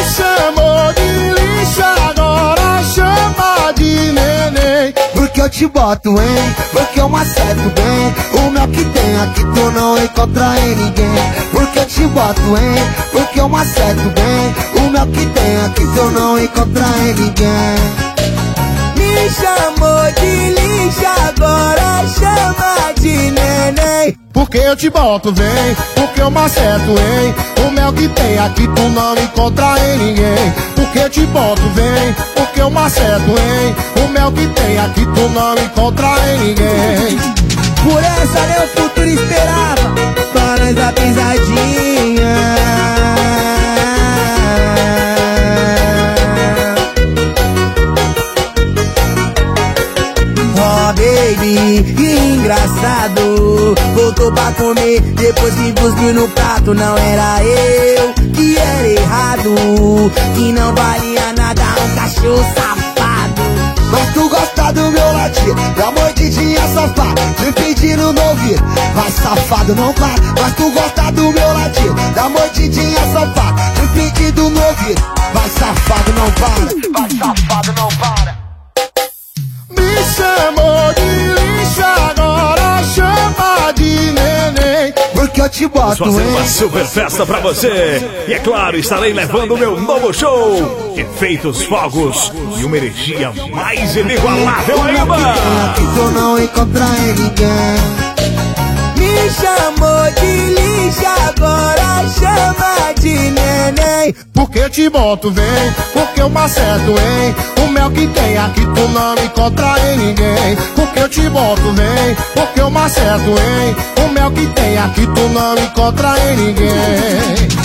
chamou de lixo, agora chama de neném. Porque eu te boto, hein? Porque eu maceto bem o mel que tem aqui tu não encontra em ninguém. Porque eu te boto, hein? Porque eu maceto bem o mel que tem aqui tu não encontra em ninguém. Me chamou de lixo, agora chama de neném. Porque eu te boto, vem, porque eu maceto, hein? O mel que tem aqui tu não encontra em ninguém. Porque eu te boto, vem, porque eu maceto, hein? O mel que tem aqui tu não encontra em ninguém. Por essa meu futuro esperava, pra nós a pisadinha. Oh baby, que engraçado. Voltou pra comer, depois que cuspiu no prato. Não era eu que era errado, que não valia nada um cachorro safado. Mas tu gosta do meu latir, da mordidinha safada, me pedindo no ouvido, vai safado não para. Mas tu gosta do meu latir, da mordidinha safada, me pedindo no ouvido, vai safado não para. Vai safado não para. Me chamou de lixo, agora chama de neném. Porque eu te boto, fazer uma hein? super festa pra você. E é claro, estarei levando o meu novo show, Efeitos Fogos, e uma energia mais inigualável ainda. Aqui tu não encontra em ninguém. Me chamou de lixo, agora chama de neném. Porque eu te boto, vem, porque eu maceto, hein? O mel que tem aqui tu não encontra em ninguém. Porque eu te boto, vem, porque eu maceto, hein? O mel que tem aqui tu não encontra em ninguém.